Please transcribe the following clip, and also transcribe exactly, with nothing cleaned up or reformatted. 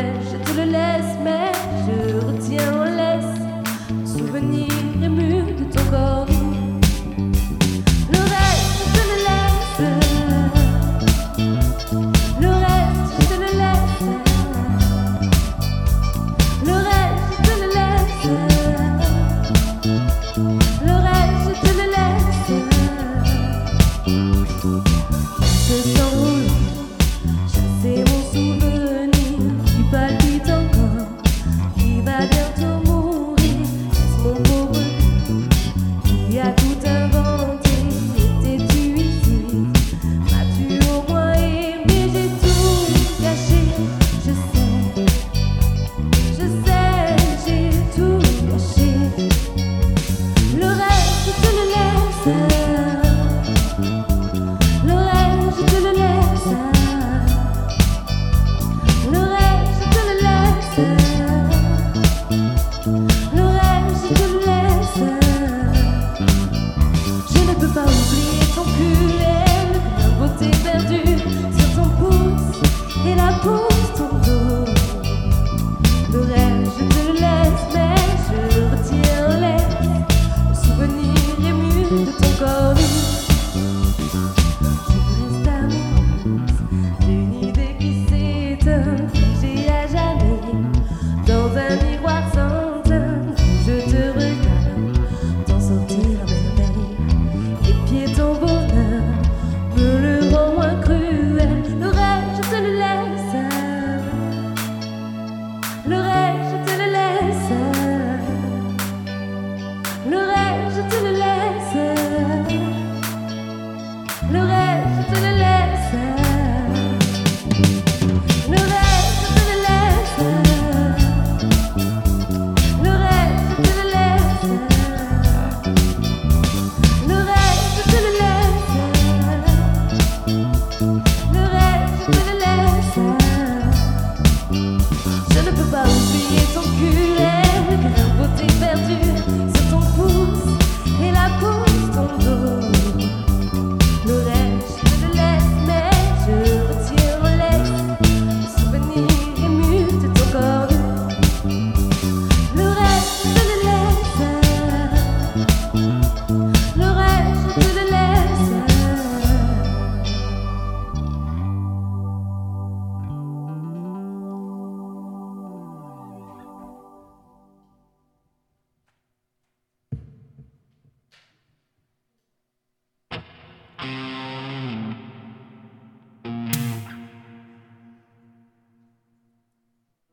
reste, je te le laisse, mais je retiens en laisse le souvenir ému de ton corps nu. Le reste, je te le laisse. Le reste, je te le laisse. Le reste, je te le laisse. Le reste, je te le laisse. Je sens rouler, chasser mon souvenir qui palpite encore, qui va bientôt mourir. Laisse mon pauvre qui a tout inventé. Étais-tu ici? M'as-tu au moins aimé? J'ai tout gâché, je sais, je sais, j'ai tout gâché. Le reste, je te le laisse. Le reste, je te le laisse. Le reste, je te le laisse. Le reste, je te le laisse. Je ne peux pas oublier ton cruel, la beauté perdue sur ton pouce et la pousse ton dos. Le reste, je te le laisse, mais je retiens en laisse le souvenir ému de ton corps nu. Je reste amoureuse d'une idée qui s'éteint, figée à jamais dans un miroir sans teinte où je te regarde t'en sortir à merveille. Et pied ton bonheur me le rend moins cruel. Le reste, je te le laisse. Le reste, je te le laisse. Le reste, je te le laisse. Le reste, je te le laisse. Le reste, je te le laisse. Le reste, je te le laisse. Le reste, je te le laisse. Le reste, je te le laisse. Je ne peux pas oublier ton cruel, la beauté perdue sur ton pouce et la pousse ton dos. Le reste,